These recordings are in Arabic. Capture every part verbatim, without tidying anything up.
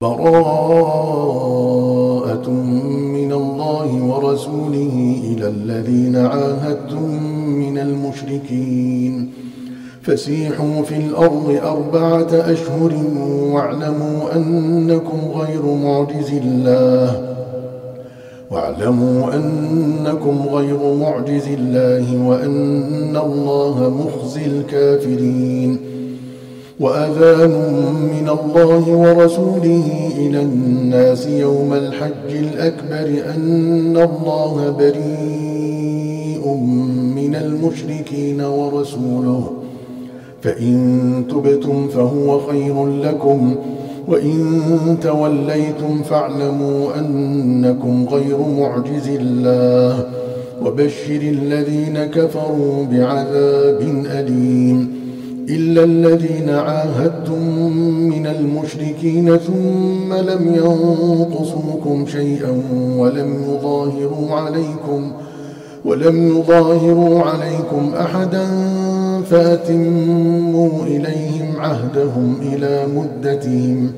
براءة من الله ورسوله إلى الذين عاهدتم من المشركين فسيحوا في الأرض أربعة أشهر واعلموا أنكم غير معجز الله واعلموا أنكم غير معجز الله وأن الله مخزي الكافرين وأذان من الله ورسوله إلى الناس يوم الحج الأكبر أن الله بريء من المشركين ورسوله فإن تبتم فهو خير لكم وإن توليتم فاعلموا أنكم غير معجز الله وبشر الذين كفروا بعذاب أليم إلا الذين عاهدتم من المشركين ثم لم ينقصوكم شيئا ولم يظاهروا عليكم ولم يظاهروا عليكم أحدا فأتموا إليهم عهدهم إلى مدتهم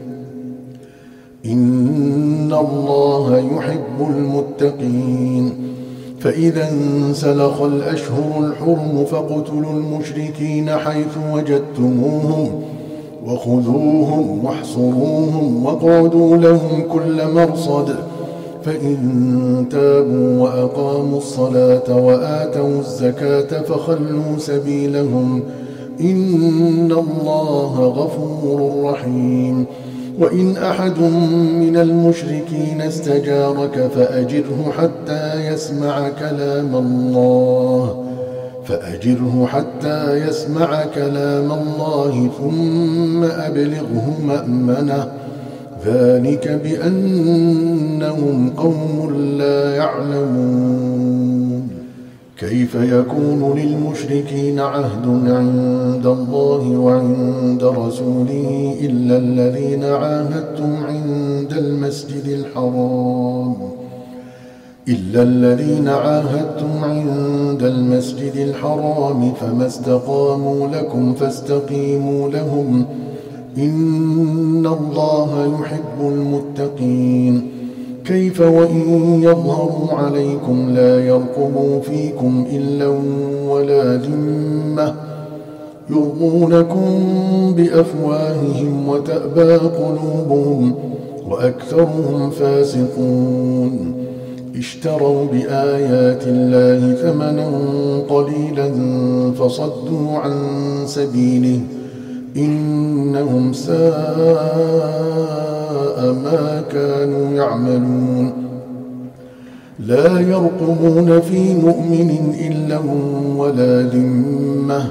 إن الله يحب المتقين فإذا انسلخ الأشهر الحرم فاقتلوا المشركين حيث وجدتموهم وخذوهم واحصروهم واقعدوا لهم كل مرصد فإن تابوا وأقاموا الصلاة وآتوا الزكاة فخلوا سبيلهم إن الله غفور رحيم وإن أحد من المشركين استجارك فأجره حتى يسمع كلام الله فأجره حتى يسمع كلام الله ثم أبلغه مأمنه ذلك بأنهم قوم لا يعلمون كيف يكون للمشركين عهد عند الله وعند رسوله إلا الذين عاهدتم عند المسجد الحرام إلا الذين عاهدتم عند المسجد الحرام فما استقاموا لكم فاستقيموا لهم إن الله يحب المتقين كيف وإن يظهروا عليكم لا يرقبوا فيكم إلا ولا ذمة يرضونكم بأفواههم وتأبى قلوبهم وأكثرهم فاسقون اشتروا بآيات الله ثمنا قليلا فصدوا عن سبيله إنهم ساء ما كانوا يعملون لا يرقبون في مؤمن إلا ولا ذمة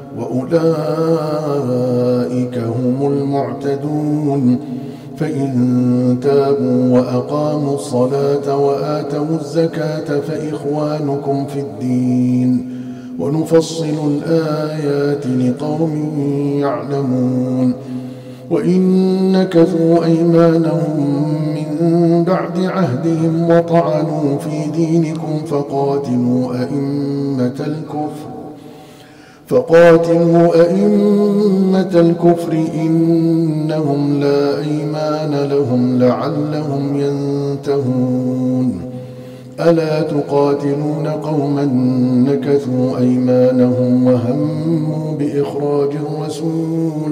وأولئك هم المعتدون فإن تابوا وأقاموا الصلاة وآتوا الزكاة فإخوانكم في الدين ونفصل الآيات لقوم يعلمون وإن نكثوا أيمانهم من بعد عهدهم وطعنوا في دينكم فقاتلوا أئمة الكفر فقاتلوا أئمة الكفر إنهم لا أيمان لهم لعلهم ينتهون ألا تقاتلون قوما نكثوا أيمانهم وهموا بإخراج الرسول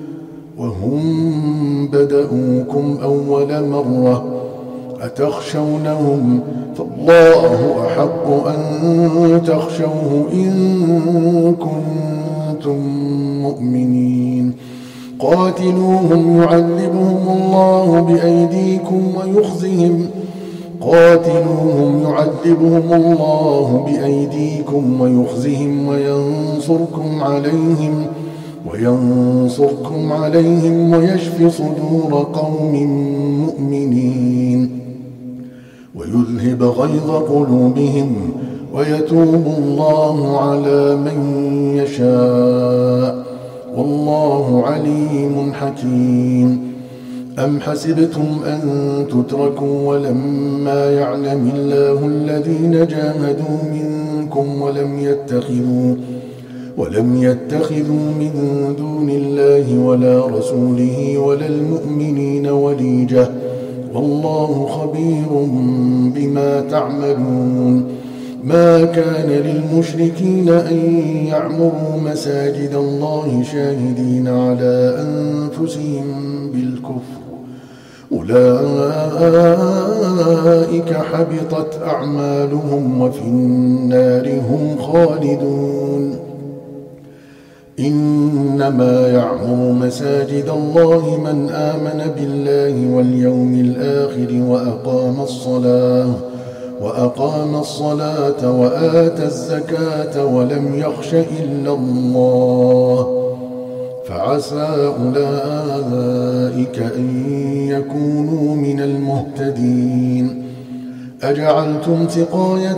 وهم بدؤوكم أول مرة أتخشونهم فالله أحق أن تخشوه إن كنتم مؤمنين قاتلوهم يعذبهم الله بأيديكم ويخزهم قاتلوهم يعذبهم الله بأيديكم ويخزهم وينصركم عليهم وينصركم عليهم ويشف صدور قوم مؤمنين ويذهب غيظ قلوبهم ويتوب الله على من يشاء والله عليم حكيم أم حسبتم أن تتركوا ولما يعلم الله الذين جاهدوا منكم ولم يتخذوا ولم يتخذوا من دون الله ولا رسوله ولا المؤمنين وليجة والله خبير بما تعملون. ما كان للمشركين أن يعمروا مساجد الله شاهدين على أنفسهم بالكفر أولئك حبطت أعمالهم وفي النار هم خالدون. إنما يعمر مساجد الله من آمن بالله واليوم الآخر وأقام الصلاة وأقام الصلاة وآتى الزكاة ولم يخش إلا الله فعسى أولئك أن يكونوا من المهتدين. أجعلتم سقاية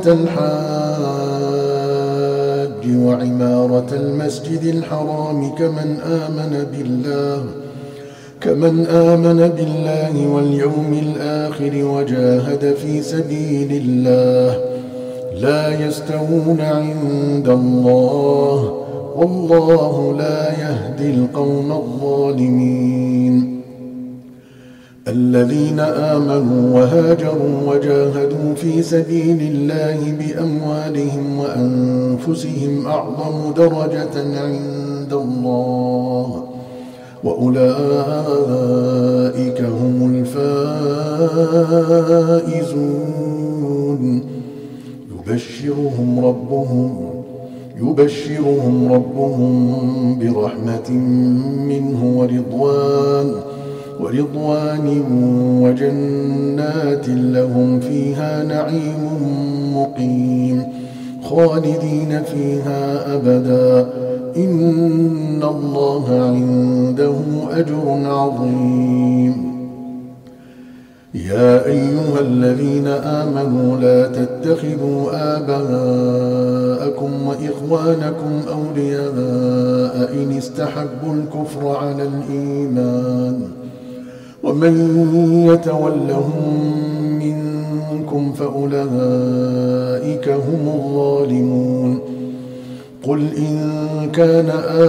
الحاج وعمارة المسجد الحرام كمن آمن بالله كمن آمن بالله واليوم الآخر وجاهد في سبيل الله لا يستوون عند الله والله لا يهدي القوم الظالمين. الذين آمنوا وهاجروا وجاهدوا في سبيل الله بأموالهم وأنفسهم أعظم درجة عند الله وأولئك هم الفائزون. يبشرهم ربهم يبشرهم ربهم برحمة منه ورضوان ورضوان وجنات لهم فيها نعيم مقيم خالدين فيها أبدا إن الله عنده أجر عظيم. يا أيها الذين آمنوا لا تتخذوا آباءكم وإخوانكم أولياء إن استحبوا الكفر على الإيمان ومن يتولهم منكم فأولئك هم الظالمون. قل إن كان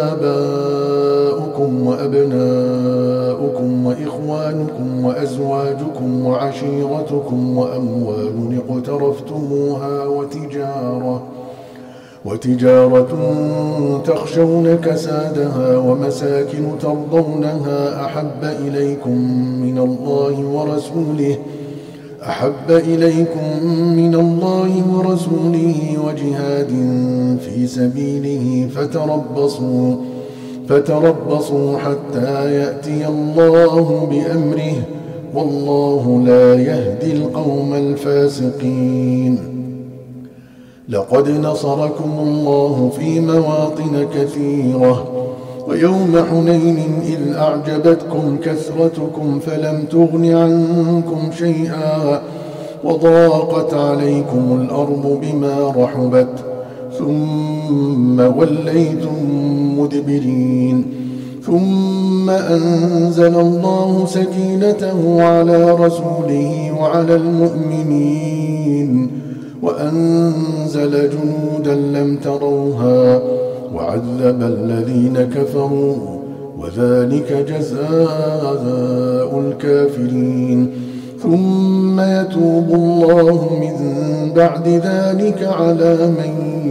آباؤكم وأبناؤكم وإخوانكم وأزواجكم وعشيرتكم وأموال اقترفتموها وتجارة وتجارة تخشون كسادها ومساكن ترضونها أحب إليكم من الله ورسوله أحب إليكم من الله ورسوله وجهاد في سبيله فتربصوا فتربصوا حتى يأتي الله بأمره والله لا يهدي القوم الفاسقين. لقد نصركم الله في مواطن كثيرة ويوم حنين إذ أعجبتكم كثرتكم فلم تغن عنكم شيئا وضاقت عليكم الأرض بما رحبت ثم وليتم مدبرين ثم أنزل الله سكينته على رسوله وعلى المؤمنين وأنزل جنودا لم تروها وعذب الذين كفروا وذلك جزاء الكافرين. ثم يتوب الله من بعد ذلك على من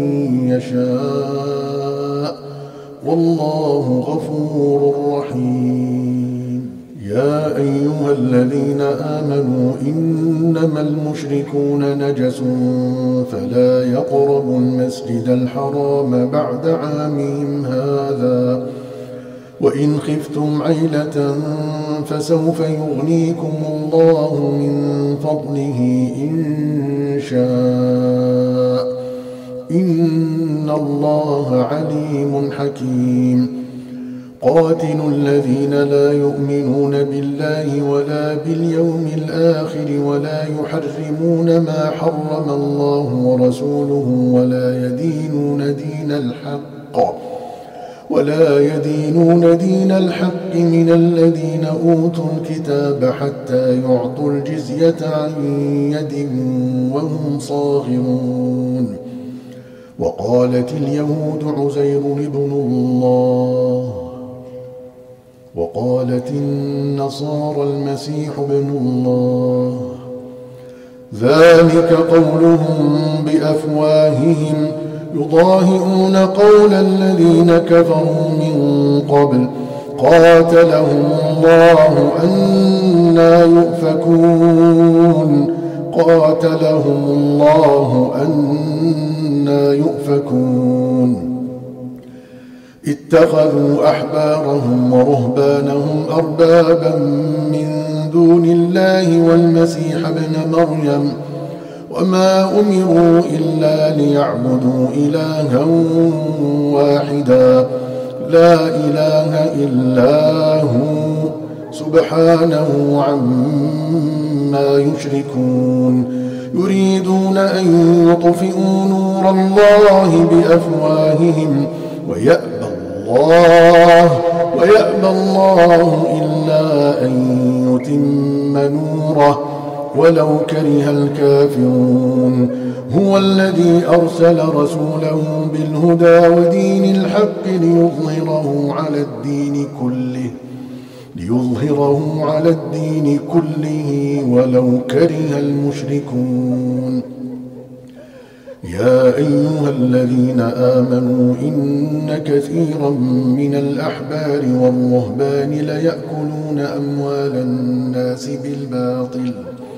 يشاء والله غفور رحيم. يا أيها الذين آمنوا إنما المشركون نجس فلا يقربوا المسجد الحرام بعد عامهم هذا وإن خفتم عيلة فسوف يغنيكم الله من فضله إن شاء إن الله عليم حكيم. قاتلوا الذين لا يؤمنون بالله ولا باليوم الآخر ولا يحرمون ما حرم الله ورسوله ولا يدينون دين الحق ولا يدينون دين الحق من الذين أوتوا الكتاب حتى يعطوا الجزية عن يد وهم صاغرون. وقالت اليهود عزير ابن الله، وقالت النصارى المسيح ابن الله، ذلك قولهم بأفواههم يضاهئون قول الذين كفروا من قبل قاتلهم الله أنى يؤفكون قاتلهم الله أنى يؤفكون اتخذوا أحبارهم ورهبانهم أربابا من دون الله والمسيح ابن مريم وما أمروا إلا ليعبدوا إلها واحدا لا إله إلا هو سبحانه عما يشركون يريدون أن يطفئوا نور الله بأفواههم ويأبى الله ويأبى الله إلا أن يتم نوره ولو كره الكافرون هو الذي أرسل رسوله بالهدى ودين الحق ليظهره على الدين كله ليظهره على الدين كله ولو كره المشركون يا أيها الذين آمنوا إن كثيرا من الأحبار والرهبان ليأكلون أموال الناس بالباطل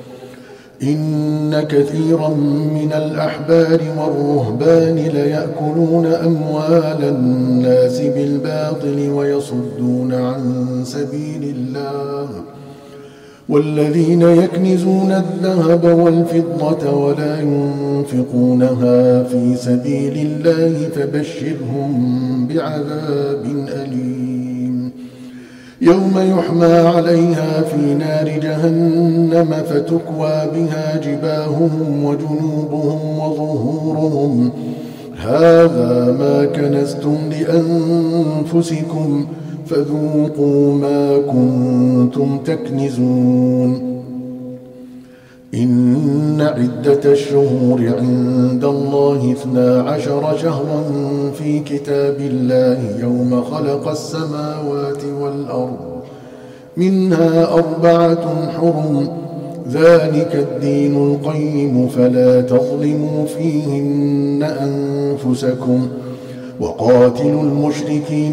إن كثيرا من الأحبار والرهبان ليأكلون أموال الناس بالباطل ويصدون عن سبيل الله والذين يكنزون الذهب والفضة ولا ينفقونها في سبيل الله فبشرهم بعذاب أليم يوم يحمى عليها في نار جهنم فتكوى بها جباههم وجنوبهم وظهورهم هذا ما كنزتم لأنفسكم فذوقوا ما كنتم تكنزون إن عدة الشهور عند الله اثنا عشر شهرا في كتاب الله يوم خلق السماوات والأرض منها أربعة حرم ذلك الدين القيم فلا تظلموا فيهن أنفسكم وقاتلوا المشركين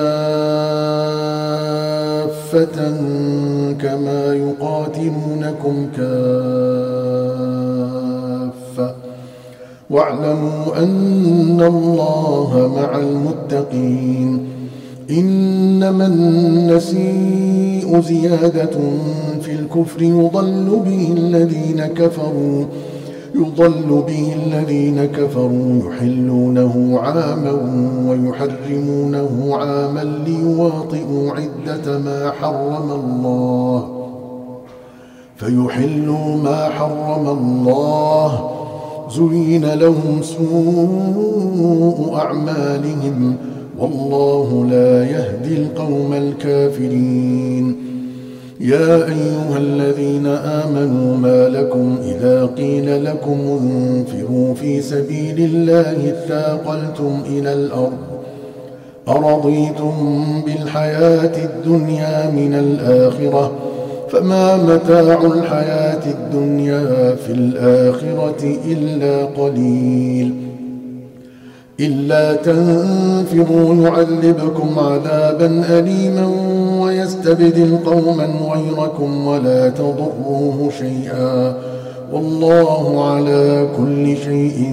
كافة كما يقاتلونكم كافة واعلموا أن الله مع المتقين إنما النسيء زيادة في الكفر يضل به الذين كفروا يضل به الذين كفروا يحلونه عاما ويحرمونه عاما ليواطئوا عدة ما حرم الله فيحلوا ما حرم الله زين لهم سوء أعمالهم والله لا يهدي القوم الكافرين يا أيها الذين آمنوا ما لكم إذا قيل لكم انفروا في سبيل الله اثاقلتم إلى الأرض أرضيتم بالحياة الدنيا من الآخرة فما متاع الحياة الدنيا في الآخرة إلا قليل إلا تنفروا يعذبكم عذابا أليما ويستبدل قوما غيركم ولا تضروه شيئا والله على كل شيء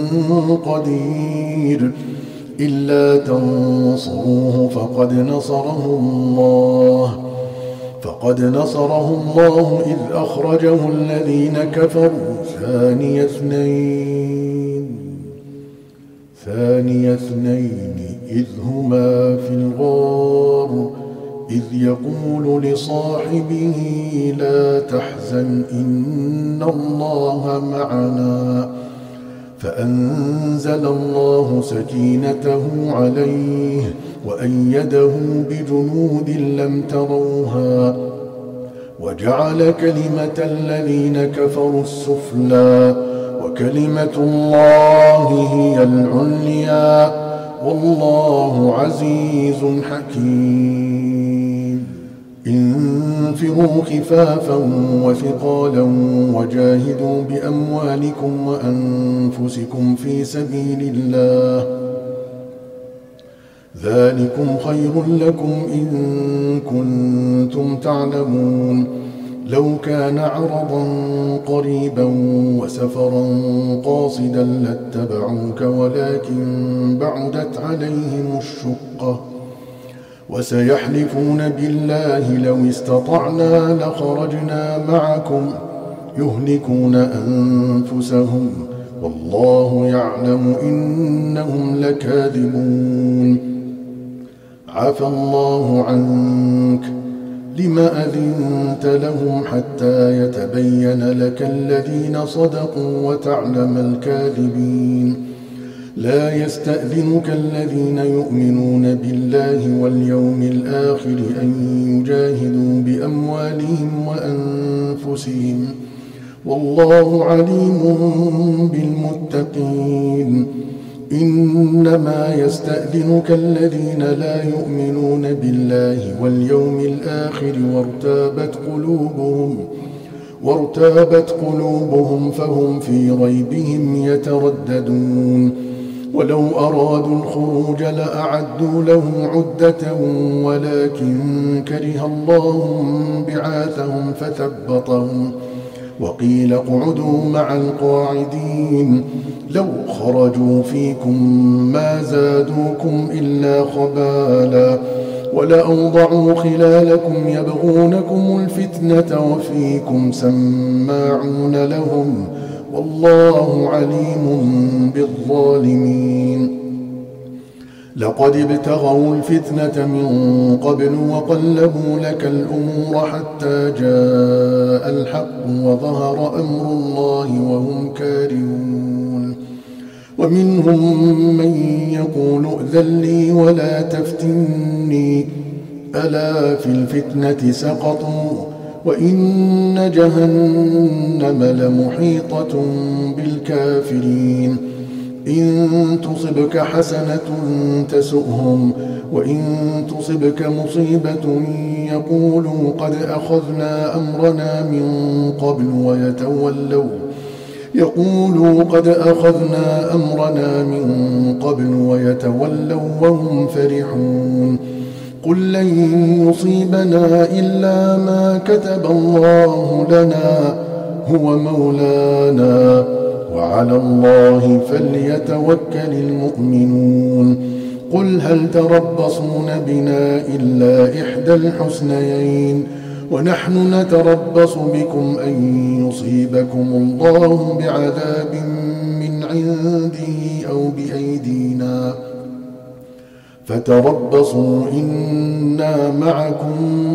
قدير إلا تنصروه فقد نصره الله فقد نصره الله إذ أخرجه الذين كفروا ثاني اثنين ثاني اثنين إذ هما في الغار إذ يقول لصاحبه لا تحزن إن الله معنا فأنزل الله سكينته عليه وأيده بجنود لم تروها وجعل كلمة الذين كفروا السفلى وكلمة الله هي العليا والله عزيز حكيم. انفروا خفافا وثقالا وجاهدوا بأموالكم وأنفسكم في سبيل الله ذلكم خير لكم إن كنتم تعلمون. لو كان عرضا قريبا وسفرا قاصدا لاتبعوك ولكن بعدت عليهم الشقة وسيحلفون بالله لو استطعنا لخرجنا معكم يهلكون أنفسهم والله يعلم إنهم لكاذبون. عفى الله عنك لم أذنت لهم حتى يتبين لك الذين صدقوا وتعلم الكاذبين. لا يستأذنك الذين يؤمنون بالله واليوم الآخر أن يجاهدوا بأموالهم وأنفسهم والله عليم بالمتقين. إنما يستأذنك الذين لا يؤمنون بالله واليوم الآخر وارتابت قلوبهم وارتابت قلوبهم فهم في ريبهم يترددون. ولو أرادوا الخروج لأعدوا له عدة ولكن كره الله بعاثهم فثبطهم وقيل اقعدوا مع القاعدين. لو خرجوا فيكم ما زادوكم إلا خبالا ولأوضعوا خلالكم يبغونكم الفتنة وفيكم سماعون لهم والله عليم بالظالمين. لقد ابتغوا الفتنة من قبل وقلبوا لك الأمور حتى جاء الحق وظهر أمر الله وهم كارهون. ومنهم من يقول ائذن لي ولا تفتني ألا في الفتنة سقطوا وإن جهنم لمحيطة بالكافرين. إن تصبك حسنة تسؤهم وإن تصبك مصيبة يقولوا قد أخذنا أمرنا من قبل ويتولوا يقولوا قد أخذنا أمرنا من قبل ويتولوا وهم فرحون. قل لن يصيبنا إلا ما كتب الله لنا هو مولانا وعلى الله فليتوكل المؤمنون. قل هل تربصون بنا إلا إحدى الحسنيين ونحن نتربص بكم أن يصيبكم الله بعذاب من عنده أو بأيدينا فتربصوا إنا معكم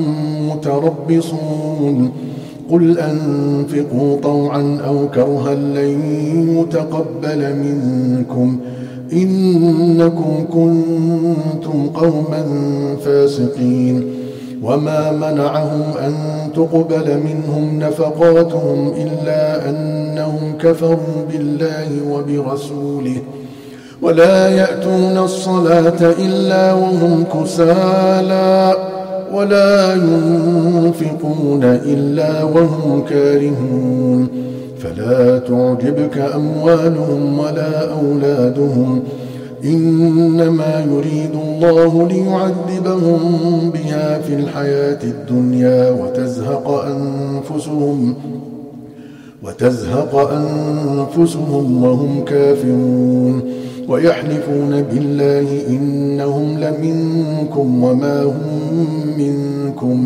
متربصون. قل أنفقوا طوعا أو كرها لن يتقبل منكم إنكم كنتم قوما فاسقين. وما منعهم أن تقبل منهم نفقاتهم إلا أنهم كفروا بالله وبرسوله ولا يأتون الصلاة إلا وهم كسالى ولا ينفقون إلا وهم كارهون. فلا تعجبك أموالهم ولا أولادهم إنما يريد الله ليعذبهم بها في الحياة الدنيا وتزهق أنفسهم وتزهق أنفسهم وهم كافرون. ويحلفون بالله إنهم لمنكم وما هم منكم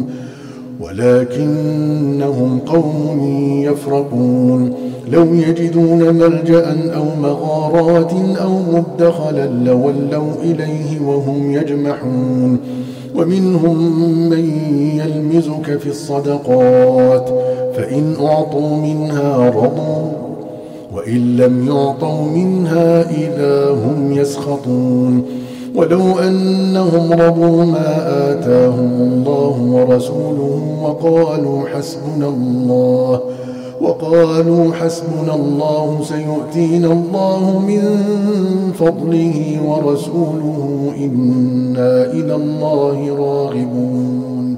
ولكنهم قوم يفرقون. لو يجدون ملجأ أو مغارات أو مدخلا لولوا إليه وهم يجمحون. ومنهم من يلمزك في الصدقات فإن أعطوا منها رضوا وإن لم يعطوا منها إذا هم يسخطون. ولو أنهم رضوا ما آتاهم الله ورسوله وقالوا حسبنا الله وقالوا حسبنا الله سيؤتينا الله من فضله ورسوله إنا إلى الله راغبون.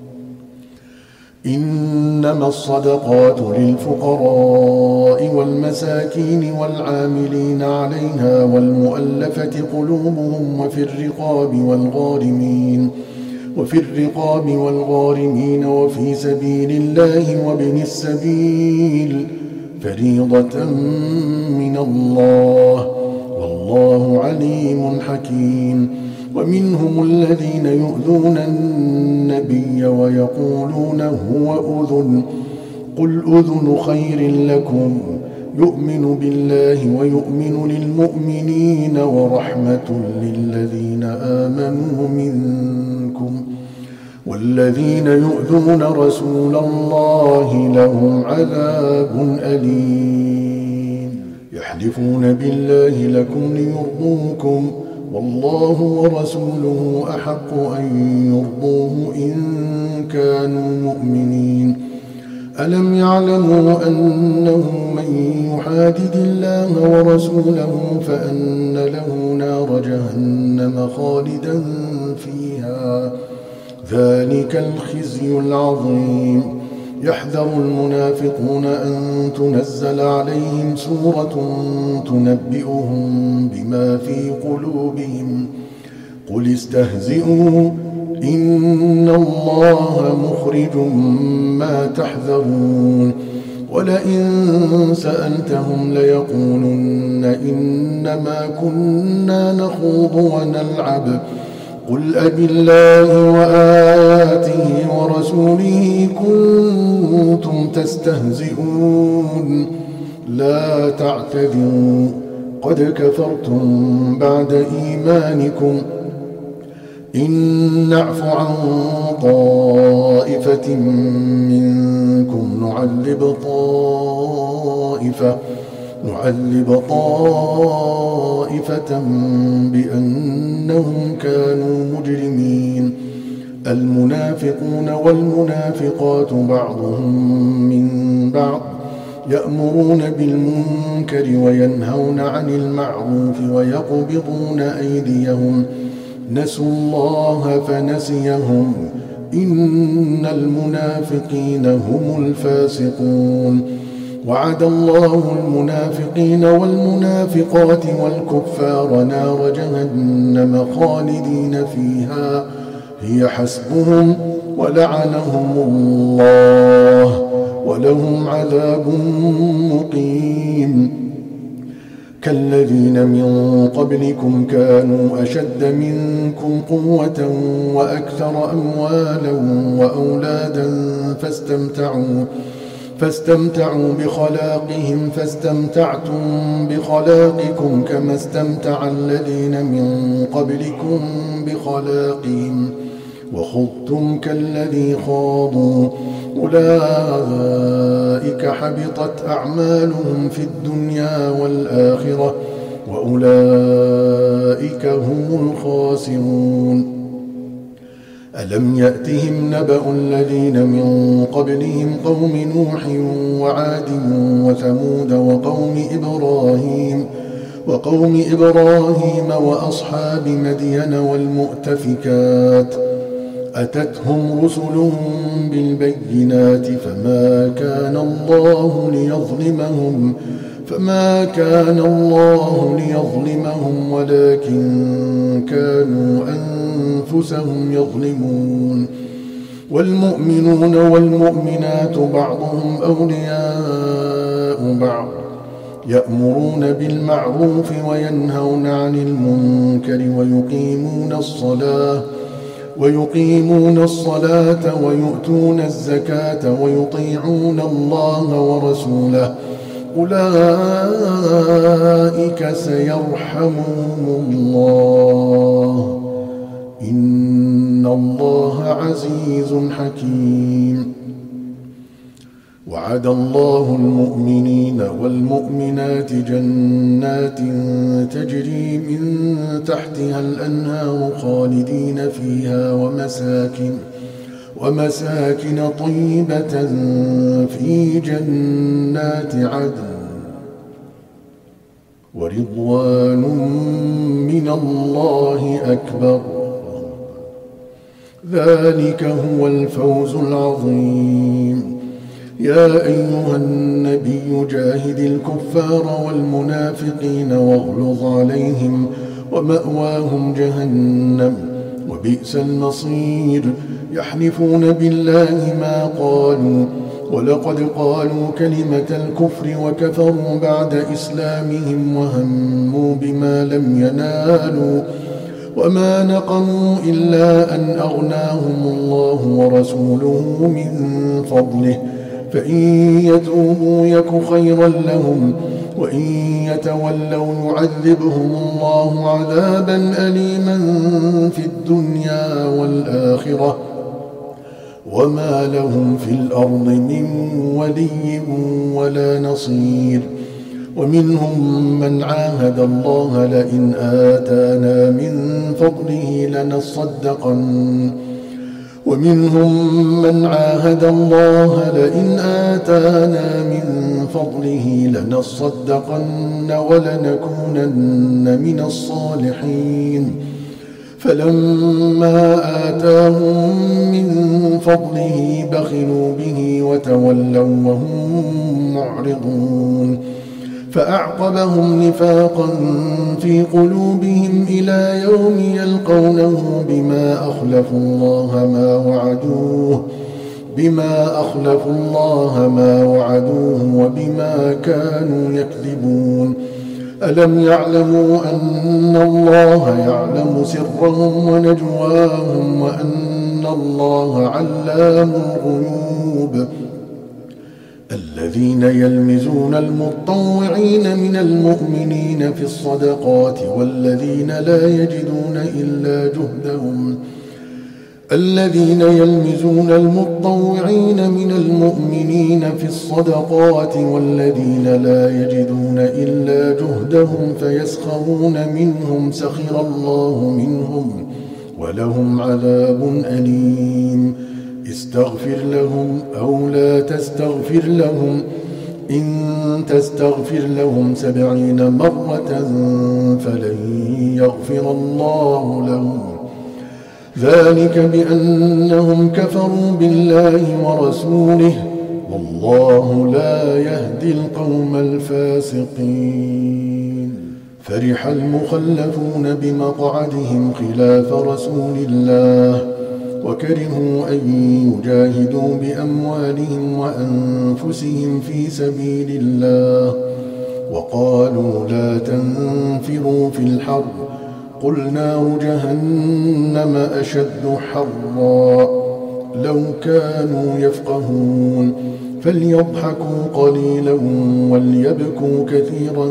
إنما الصدقات للفقراء والمساكين والعاملين عليها والمؤلفة قلوبهم وفي الرقاب والغارمين وفي الرقاب والغارمين وفي سبيل الله وابن السبيل فريضة من الله والله عليم حكيم. ومنهم الذين يؤذون النبي ويقولون هو أذن قل أذن خير لكم يؤمن بالله ويؤمن للمؤمنين ورحمة للذين آمنوا منكم والذين يؤذون رسول الله لهم عذاب أليم. يحلفون بالله لكم ليرضوكم والله ورسوله أحق أن يرضوه إن كانوا مؤمنين. ألم يعلموا أنه من يحادد الله ورسوله فأن له نار جهنم خالدا فيها ذلك الخزي العظيم. يحذر المنافقون أن تنزل عليهم سورة تنبئهم بما في قلوبهم قل استهزئوا إن الله مخرج ما تحذرون. ولئن سألتهم ليقولن إنما كنا نخوض ونلعب قل أبالله وآياته ورسوله كنتم تستهزئون لا تعتذروا قد كفرتم بعد إيمانكم إن نعف عن طائفة منكم نعذب طائفة نعذب طائفة بأنهم كانوا مجرمين. المنافقون والمنافقات بعضهم من بعض يأمرون بالمنكر وينهون عن المعروف ويقبضون أيديهم نسوا الله فنسيهم إن المنافقين هم الفاسقون. وعد الله المنافقين والمنافقات والكفار نار جهنم خالدين فيها هي حسبهم ولعنهم الله ولهم عذاب مقيم. كالذين من قبلكم كانوا أشد منكم قوة وأكثر أموالا وأولادا فاستمتعوا فاستمتعوا بخلاقهم فاستمتعتم بخلاقكم كما استمتع الذين من قبلكم بخلاقهم وخضتم كالذي خاضوا أولئك حبطت أعمالهم في الدنيا والآخرة وأولئك هم الخاسرون. ألم يأتهم نبأ الذين من قبلهم قوم نوح وعاد وثمود وقوم إبراهيم وقوم إبراهيم وأصحاب مدين والمؤتفكات أتتهم رسلهم بالبينات فما كان الله ليظلمهم فما كان الله ليظلمهم ولكن كانوا أنفسهم يظلمون. والمؤمنون والمؤمنات بعضهم أولياء بعض يأمرون بالمعروف وينهون عن المنكر ويقيمون الصلاة ويقيمون الصلاة ويؤتون الزكاة ويطيعون الله ورسوله أولئك سيرحمهم الله إن الله عزيز حكيم. وعد الله المؤمنين والمؤمنات جنات تجري من تحتها الأنهار خالدين فيها ومساكن ومساكن طيبة في جنات عدن ورضوان من الله أكبر. ذلك هو الفوز العظيم. يا أيها النبي جاهد الكفار والمنافقين واغلظ عليهم ومأواهم جهنم وبئس المصير. يحلفون بالله ما قالوا ولقد قالوا كلمة الكفر وكفروا بعد إسلامهم وهموا بما لم ينالوا وما نقموا إلا أن أغناهم الله ورسوله من فضله فإن يتوبوا يك خيرا لهم وإن يتولوا يعذبهم الله عذابا أليما في الدنيا والآخرة وما لهم في الأرض من ولي ولا نصير. ومنهم من عاهد الله لئن آتانا من فضله لنصدقن ومنهم من عاهد الله لئن آتانا من فضله لنصدقن ولنكونن من الصالحين. فلما آتاهم من فضله بخلوا به وتولوا وهم معرضون فأعقبهم نفاقا في قلوبهم إلى يوم يلقونه بما أخلفوا الله ما وعدوه بما أخلفوا الله ما وعدوه وبما كانوا يكذبون. ألم يعلموا أن الله يعلم سرهم ونجواهم وأن الله علام الغيوب. الذين يلمزون المطوعين من المؤمنين في الصدقات والذين لا يجدون إلا جهدهم الذين يلمزون المطوعين من المؤمنين في الصدقات والذين لا يجدون إلا جهدهم فيسخرون منهم سخر الله منهم ولهم عذاب أليم. استغفر لهم أو لا تستغفر لهم إن تستغفر لهم سبعين مرة فلن يغفر الله لهم ذلك بأنهم كفروا بالله ورسوله والله لا يهدي القوم الفاسقين. فرح المخلفون بمقعدهم خلاف رسول الله وكرهوا أن يجاهدوا بأموالهم وأنفسهم في سبيل الله وقالوا لا تنفروا في الحر قل نار جهنم أشد حرا لو كانوا يفقهون. فليضحكوا قليلا وليبكوا كثيرا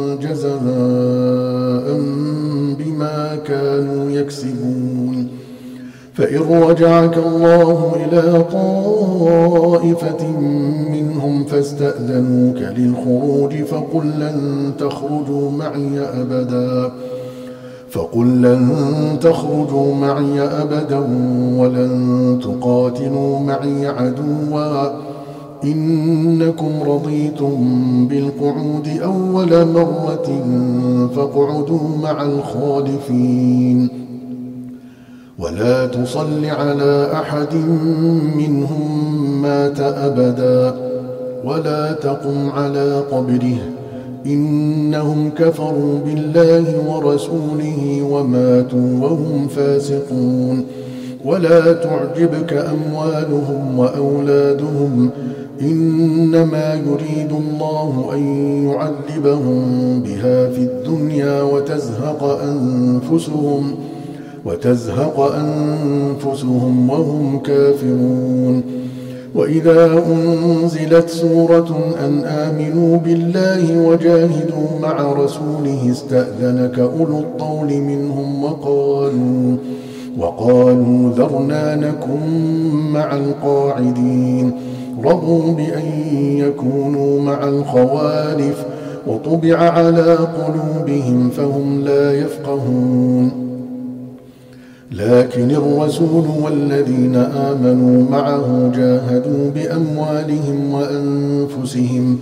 جزاء بما كانوا يكسبون. فإن رجعك الله إلى طائفة منهم فاستأذنوك للخروج فقل لن تخرجوا معي أبدا فقل لن تخرجوا معي أبدا ولن تقاتلوا معي عدوا إنكم رضيتم بالقعود أول مرة فاقعدوا مع الخالفين ولا تصل على أحد منهم مات أبدا ولا تقم على قبره إنهم كفروا بالله ورسوله وماتوا وهم فاسقون. ولا تعجبك أموالهم وأولادهم إنما يريد الله أن يعذبهم بها في الدنيا وتزهق أنفسهم وتزهق أنفسهم وهم كافرون. وإذا أنزلت سورة أن آمنوا بالله وجاهدوا مع رسوله استأذنك أولو الطول منهم وقالوا وقالوا ذرنا نكن مع القاعدين رضوا بأن يكونوا مع الخوالف وطبع على قلوبهم فهم لا يفقهون. لكن الرسول والذين آمنوا معه جاهدوا بأموالهم وأنفسهم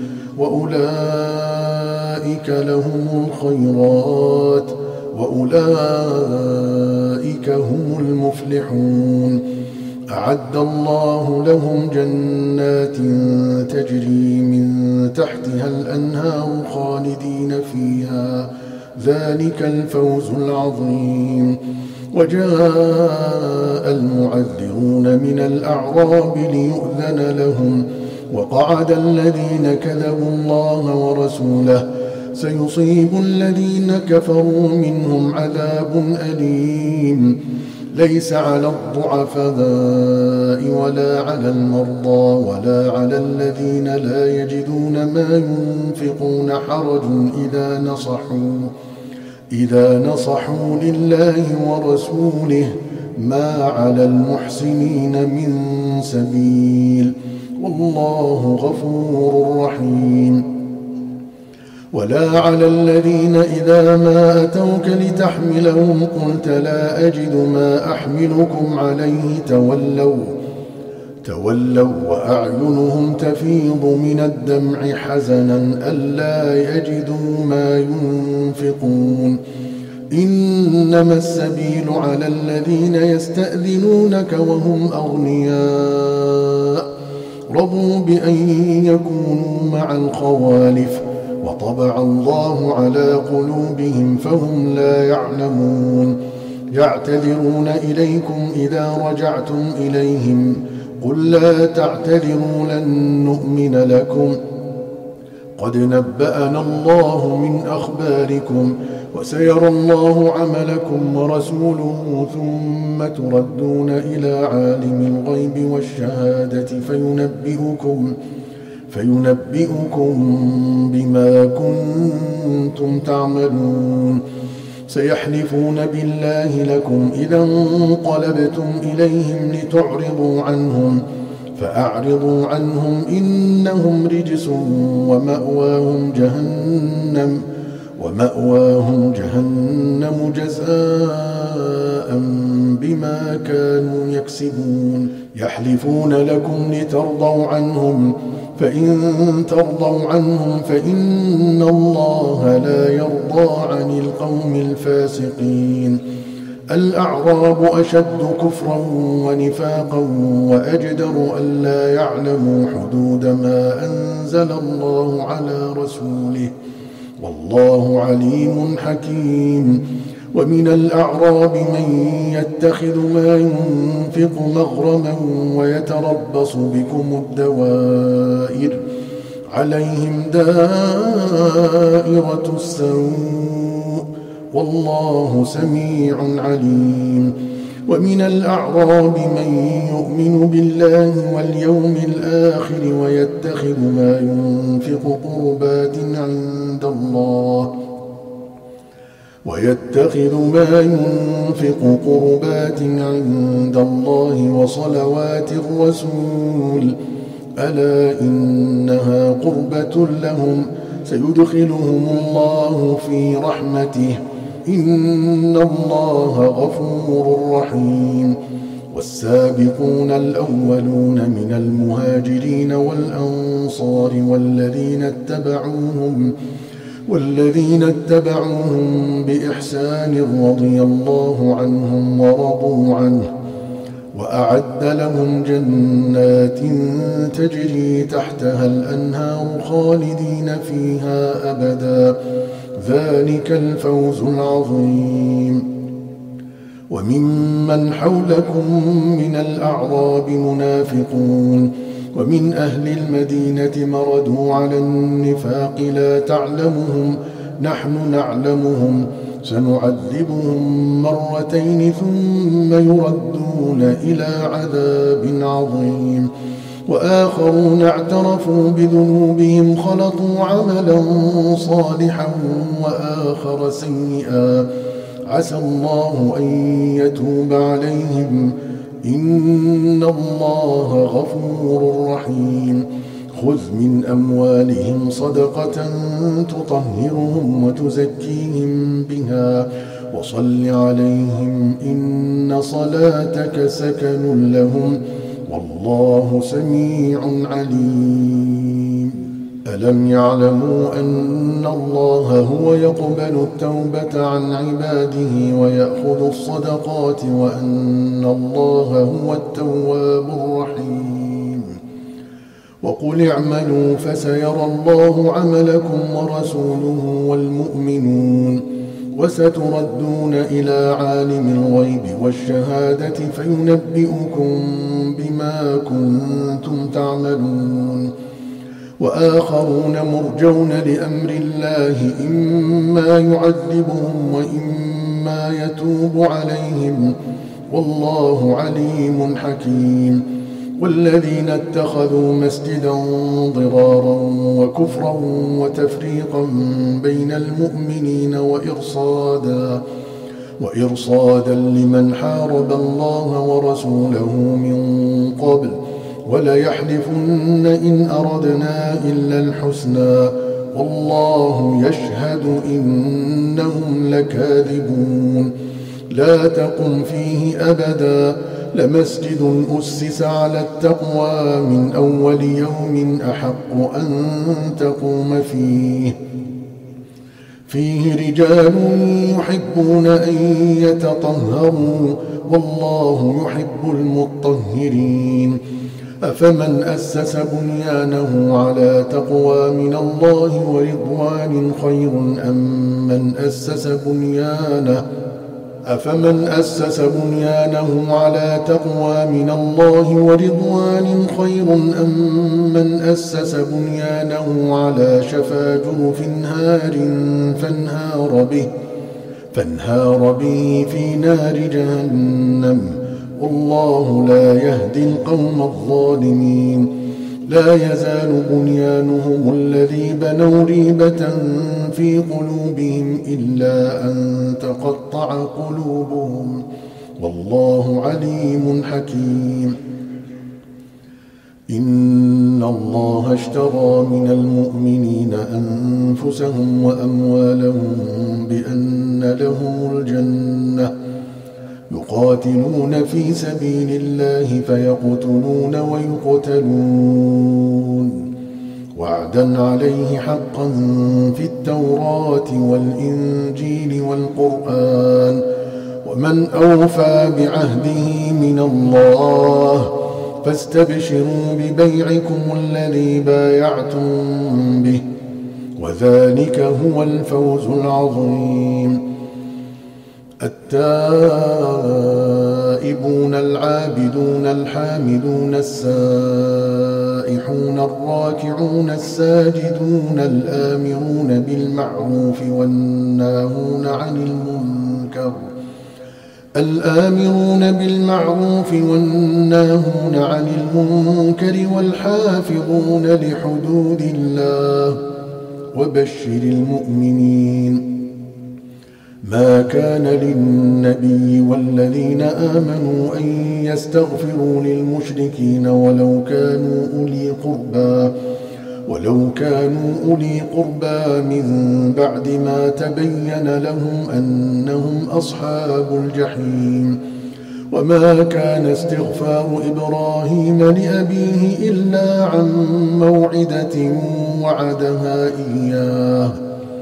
وأولئك لهم الخيرات وأولئك هم المفلحون. أعد الله لهم جنات تجري من تحتها الأنهار خالدين فيها، ذلك الفوز العظيم. وجاء المعذرون من الأعراب ليؤذن لهم، وقعد الذين كذبوا الله ورسوله، سيصيب الذين كفروا منهم عذاب أليم. ليس على الضعفاء ولا على المرضى ولا على الذين لا يجدون ما ينفقون حرج إذا نصحوا إذا نصحوا لله ورسوله، ما على المحسنين من سبيل، والله غفور رحيم. ولا على الذين إذا ما أتوك لتحملهم قلت لا أجد ما أحملكم عليه تولوا تولوا وأعينهم تفيض من الدمع حزنا ألا يجدوا ما ينفقون. إنما السبيل على الذين يستأذنونك وهم أغنياء رضوا بأن يكونوا مع الخوالف، وطبع الله على قلوبهم فهم لا يعلمون. يعتذرون إليكم إذا رجعتم إليهم قل لا تعتذروا لن نؤمن لكم قد نبأنا الله من أخباركم وسيرى الله عملكم ورسوله ثم تردون إلى عالم الغيب والشهادة فينبئكم فينبئكم بما كنتم تعملون. سيحلفون بالله لكم إذا انقلبتم إليهم لتعرضوا عنهم فأعرضوا عنهم إنهم رجس ومأواهم جهنم ومأواهم جهنم جزاء بما كانوا يكسبون. يحلفون لكم لترضوا عنهم فإن ترضوا عنهم فإن الله لا يرضى عن القوم الفاسقين. الأعراب أشد كفرا ونفاقا وأجدر ألا يعلموا حدود ما أنزل الله على رسوله والله عليم حكيم. ومن الأعراب من يتخذ ما ينفق مغرما ويتربص بكم الدوائر عليهم دائرة السوء والله سميع عليم. ومن الأعراب من يؤمن بالله واليوم الآخر ويتخذ ما ينفق قربات عند الله ويتخذ ما ينفق قربات عند الله وصلوات الرسول ألا إنها قربة لهم سيدخلهم الله في رحمته إن الله غفور رحيم. والسابقون الأولون من المهاجرين والأنصار والذين اتبعوهم والذين اتبعوهم بإحسان رضي الله عنهم ورضوا عنه وأعد لهم جنات تجري تحتها الأنهار خالدين فيها أبدا ذلك الفوز العظيم. وممن حولكم من الأعراب منافقون ومن أهل المدينة مردوا على النفاق لا تعلمهم نحن نعلمهم سنعذبهم مرتين ثم يردون إلى عذاب عظيم. وآخرون اعترفوا بذنوبهم خلطوا عملا صالحا وآخر سيئا عسى الله أن يتوب عليهم إن الله غفور رحيم. خذ من أموالهم صدقة تطهرهم وتزكيهم بها وصل عليهم إن صلاتك سكن لهم والله سميع عليم. ألم يعلموا أن الله هو يقبل التوبة عن عباده ويأخذ الصدقات وأن الله هو التواب الرحيم. وقل اعملوا فسيرى الله عملكم ورسوله والمؤمنون وستردون إلى عالم الغيب والشهادة فينبئكم بما كنتم تعملون. وآخرون مرجون لأمر الله إما يعذبهم وإما يتوب عليهم والله عليم حكيم. والذين اتخذوا مسجدا ضرارا وكفرا وتفريقا بين المؤمنين وإرصادا وإرصادا لمن حارب الله ورسوله من قبل وليحلفن إن أردنا إلا الحسنى والله يشهد إنهم لكاذبون. لا تقم فيه أبدا لمسجد أسس على التقوى من أول يوم أحق أن تقوم فيه فيه رجال يحبون أن يتطهروا والله يحب المطهرين. أفمن أسس بنيانه على تقوى من الله ورضوان خير أم من أسس بنيانه أفمن أسس بنيانه على تقوى من الله ورضوان خير أم من أسس بنيانه على شفا جرف نهار فانهار به فانهار به في نار جهنم والله لا يهدي القوم الظالمين. لا يزال بنيانهم الذي بنوا ريبة في قلوبهم إلا أن تقطع قلوبهم والله عليم حكيم. إن الله اشترى من المؤمنين أنفسهم وأموالهم بأن لهم الجنة يقاتلون في سبيل الله فيقتلون ويقتلون وعدا عليه حقا في التوراة والإنجيل والقرآن ومن أوفى بعهده من الله فاستبشروا ببيعكم الذي بايعتم به وذلك هو الفوز العظيم. التائبون العابدون الحامدون السائحون الراكعون الساجدون الآمرون بالمعروف والناهون عن المنكر الآمرون بالمعروف والناهون عن المنكر والحافظون لحدود الله وبشر المؤمنين. ما كان للنبي والذين آمنوا أن يستغفروا للمشركين ولو كانوا أولي قربى ولو كانوا أولي قربى من بعد ما تبين لهم أنهم أصحاب الجحيم. وما كان استغفار إبراهيم لأبيه إلا عن موعدة وعدها إياه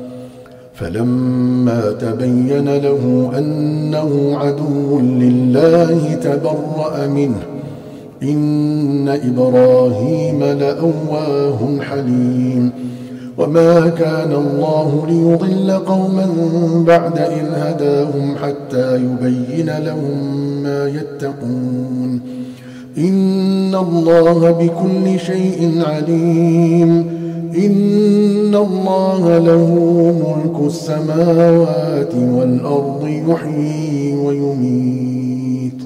فلما تبين له أنه عدو لله تبرأ منه إن إبراهيم لأواه حليم. وما كان الله ليضل قوما بعد إذ هداهم حتى يبين لهم ما يتقون إن الله بكل شيء عليم. إن الله له ملك السماوات والأرض يحيي ويميت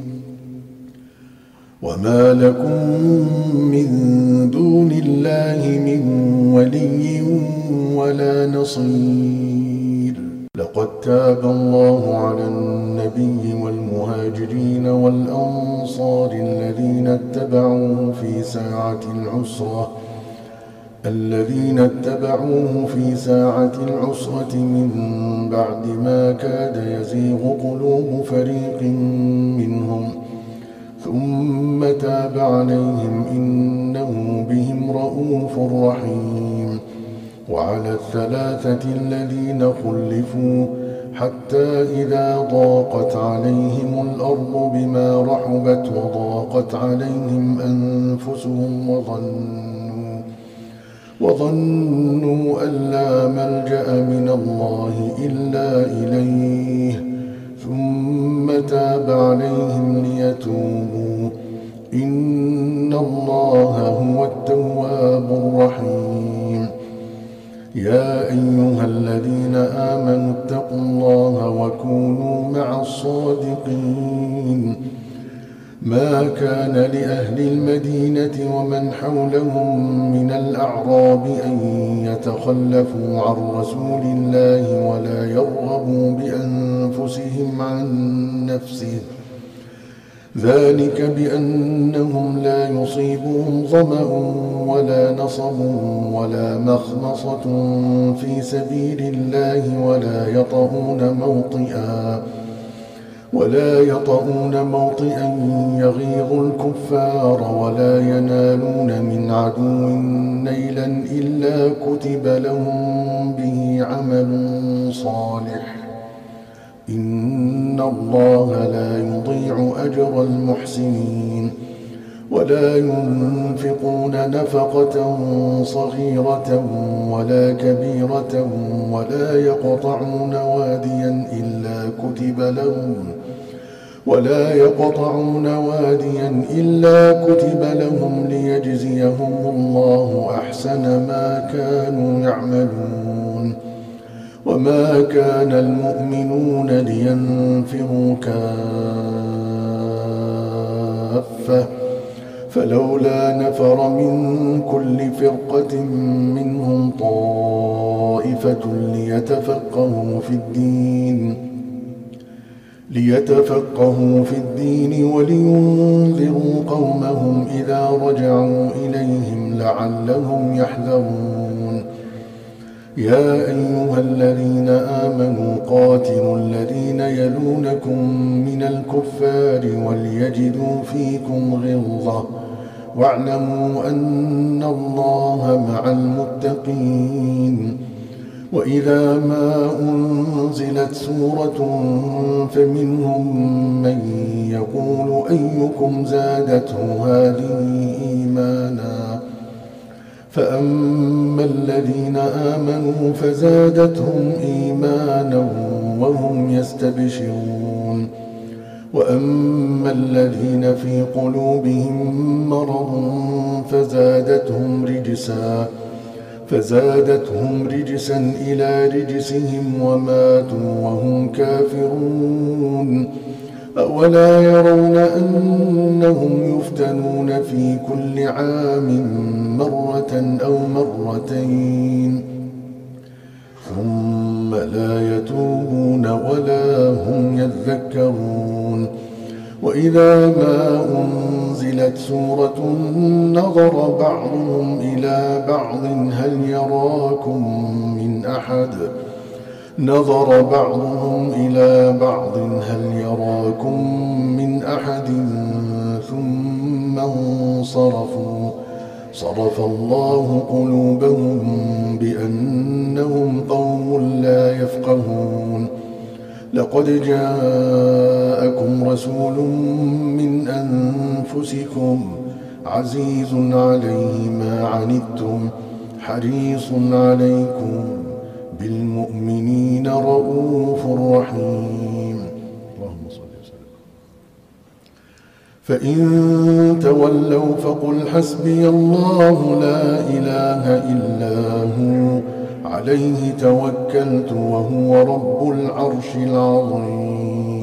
وما لكم من دون الله من ولي ولا نصير. لقد تاب الله على النبي والمهاجرين والأنصار الذين اتبعوه في ساعة العسرة الذين اتبعوه في ساعة العسرة من بعد ما كاد يزيغ قلوب فريق منهم ثم تاب عليهم إنه بهم رءوف رحيم. وعلى الثلاثة الذين خلفوا حتى إذا ضاقت عليهم الأرض بما رحبت وضاقت عليهم أنفسهم وظنوا, وظنوا أن لا ملجأ من الله إلا إليه ثم تاب عليهم ليتوبوا إن الله هو التواب الرحيم. يا أيها الذين آمنوا اتقوا الله وكونوا مع الصادقين. ما كان لأهل المدينة ومن حولهم من الأعراب أن يتخلفوا عن رسول الله ولا يرغبوا بأنفسهم عن نفسه ذلك بأنهم لا يصيبهم ظمأ ولا نصب ولا مخمصة في سبيل الله ولا يطؤون موطئا ولا يطؤون موطئا يغيظ الكفار ولا ينالون من عدو نيلا إلا كتب لهم به عمل صالح إن الله لا يضيع أجر المحسنين. ولا ينفقون نفقة صغيرة ولا كبيرة ولا يقطعون واديا إلا كتب لهم ولا يقطعون واديا إلا كتب لهم ليجزيهم الله أحسن ما كانوا يعملون. وما كان المؤمنون لينفروا كافة فلولا نفر من كل فرقة منهم طائفة ليتفقهوا في الدين ليتفقهوا في الدين ولينذروا قومهم إذا رجعوا إليهم لعلهم يحذرون. يا أيها الذين آمنوا قاتلوا الذين يلونكم من الكفار وليجدوا فيكم غلظة واعلموا أن الله مع المتقين. وإذا ما أنزلت سورة فمنهم من يقول أيكم زادته هذه إيمانا فأما الذين آمنوا فزادتهم إيمانا وهم يستبشرون. وأما الذين في قلوبهم مرض فزادتهم رجسا فزادتهم رجسا إلى رجسهم وماتوا وهم كافرون. أولا يرون أنهم يفتنون في كل عام مرة أو مرتين ثم لا يتوبون ولا هم يذكرون. وإذا ما أنزلت سورة نظر بعضهم إلى بعض هل يراكم من أحد نظر بعضهم إلى بعض هل يراكم من أحد ثم انصرفوا صرف الله قلوبهم بأنهم قوم لا يفقهون. لقد جاءكم رسول من أنفسكم عزيز عليه ما عنتم حريص عليكم بالمؤمنين رؤوف رحيم. اللهم صل وسلم. فإن تولوا فقل حسبي الله لا إله إلا هو عليه توكلت وهو رب العرش العظيم.